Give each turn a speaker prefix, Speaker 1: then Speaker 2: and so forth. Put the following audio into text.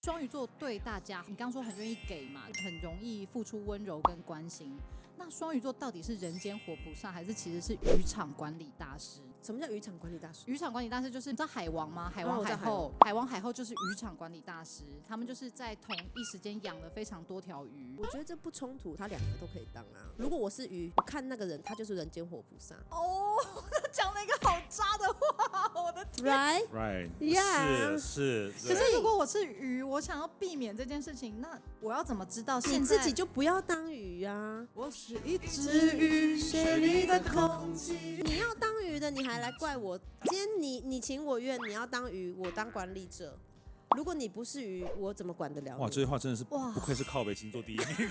Speaker 1: 双鱼座对大家，你刚刚说很愿意给嘛，很容易付出温柔跟关心。那双鱼座到底是人间活菩萨，还是其实是渔场管理大师？
Speaker 2: 什么叫渔场管理大师？
Speaker 1: 渔场管理大师就是你知道海王吗？海王海后，海王海后就是渔场管理大师，他们就是在同一时间养了非常多条鱼。
Speaker 2: 我觉得这不冲突，他两个都可以当啊。如果我是鱼，我看那个人他就是人间活菩萨。
Speaker 1: 哦，讲了一个好渣的话，我的天
Speaker 2: Right?
Speaker 3: Yeah， 是。
Speaker 1: 可是如果我是鱼，我想要避免这件事情，那我要怎么知道现在？
Speaker 2: 你自己就不要当鱼啊！
Speaker 1: 我是一只鱼，水里的空气。
Speaker 2: 你要当鱼的，你还来怪我？今天你情我愿，你要当鱼，我当管理者。如果你不是鱼，我怎么管得了你？
Speaker 3: 哇，这句话真的是不愧是靠北星座第一名。